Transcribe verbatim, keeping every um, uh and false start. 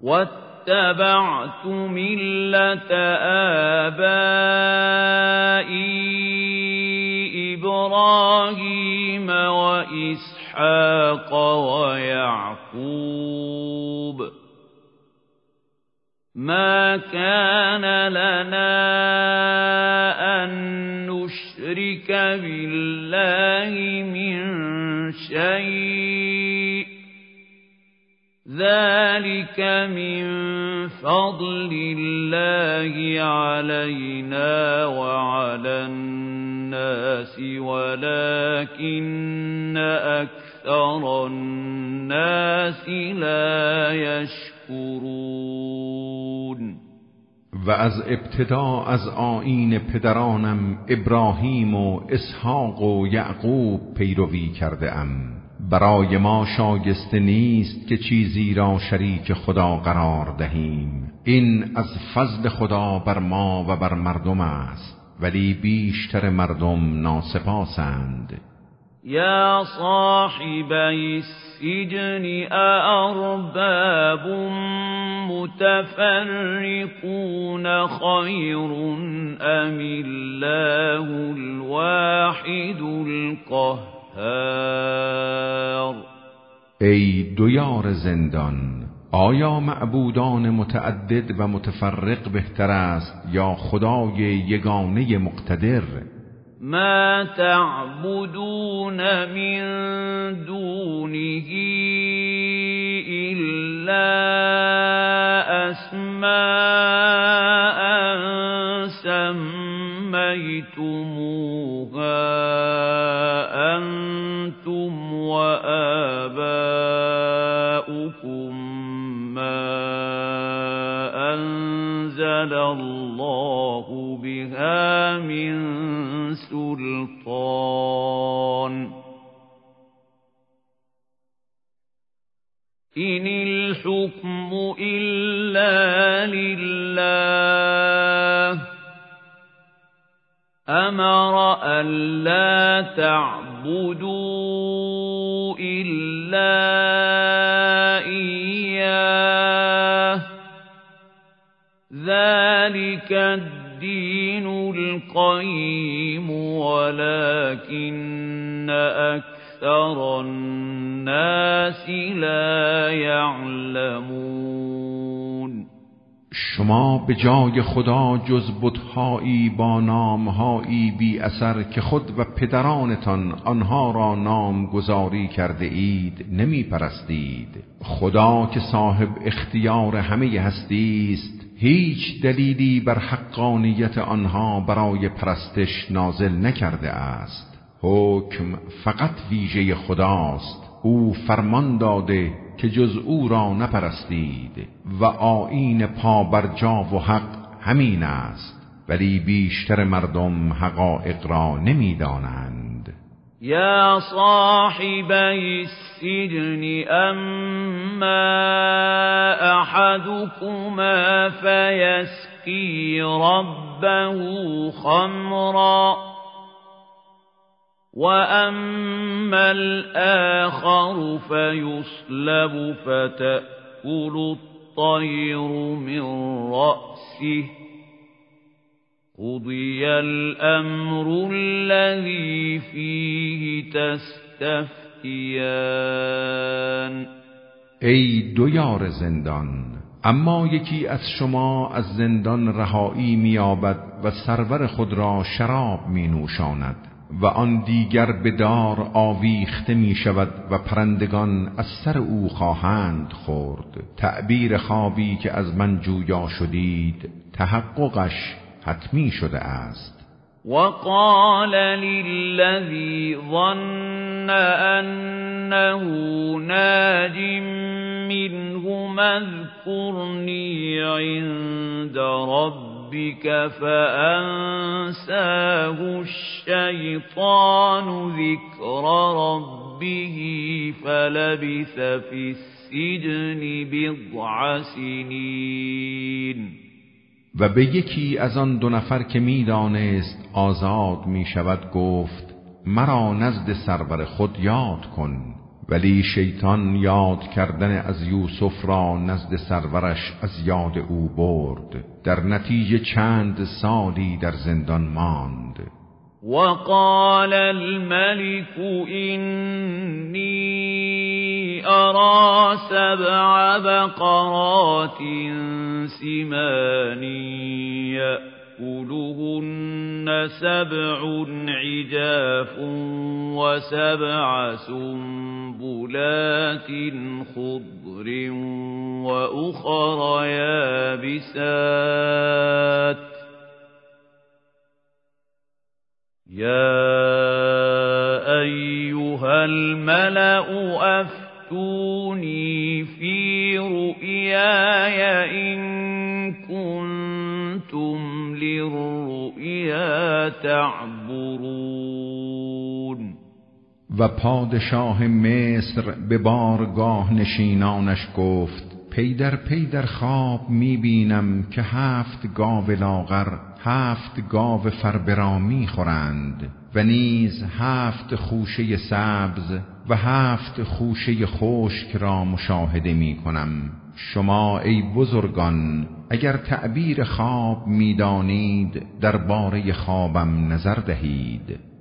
واتبعت ملة آبائي إبراهيم وإسحاق ويعقوب ما كان لنا أن نشرك بالله من شيء ذلك من فضل الله علينا وعلى الناس ولكن أكثر الناس لا يشكرون. و از ابتدا از آیین پدرانم ابراهیم و اسحاق و یعقوب پیروی کرده ام. برای ما شایسته نیست که چیزی را شریک خدا قرار دهیم. این از فضل خدا بر ما و بر مردم است، ولی بیشتر مردم ناسپاسند. یا صاحبی السجن أأرباب متفرقون خير أم الله الواحد القهار. ای دویار زندان، آیا معبودان متعدد و متفرق بهتر است یا خدای یگانه مقتدر؟ ما تعبدون من دونه إلا أسماء سميتموها أنتم وآباؤكم ما أنزل الله بها من سلطان إن الحكم إلا لله أمر ألا تعبدوا إلا إياه ذلك الدين القيم ولكن أكثر الناس لا يعلمون. شما به جای خدا جز بت‌هایی با نام‌هایی بی اثر که خود و پدرانتان آنها را نام گذاری کرده اید نمی پرستید. خدا که صاحب اختیار همه هستی است هیچ دلیلی بر حقانیت آنها برای پرستش نازل نکرده است. حکم فقط ویژه خداست. او فرمان داده که جز او را نپرستید و آیین پابرجا و حق همین است، ولی بیشتر مردم حقایق را نمیدانند. یا صاحبی السجن اما احدكما فیسقی ربه خمرا وأما الآخر فيصلب فتأكل الطير من رأسه قضي الأمر الذي فيه تستفتيان. ای دویار زندان، اما یکی از شما از زندان رهایی می‌یابد و سرور خود را شراب می‌نوشاند و آن دیگر به دار آویخته می شود و پرندگان از سر او خواهند خورد. تعبیر خوابی که از من جویا شدید تحققش حتمی شده است. وقال للذي ظن أنه ناج منهما اذكرني عند ربك فأنساه الشيطان ذكر ربه فلبث في السجن بضع سنين. و به یکی از آن دو نفر که میدانست آزاد می شود گفت مرا نزد سرور خود یاد کن. ولی شیطان یاد کردن از یوسف را نزد سرورش از یاد او برد. در نتیجه چند سالی در زندان ماند. وقال الملك إني أرى سبع بقرات سمان يأكلهن سبع عجاف وسبع سنبلات خضر وأخر يابسات يا أيها الملأ أفتوني في رؤياي إن كنتم للرؤيا تعبرون. و پادشاه مصر به بارگاه نشینانش گفت پی در پی در خواب می بینم که هفت گاو لاغر هفت گاو فربرا می خورند و نیز هفت خوشه سبز و هفت خوشه خشک را مشاهده می کنم. شما ای بزرگان اگر تعبیر خواب می دانید درباره خوابم نظر دهید.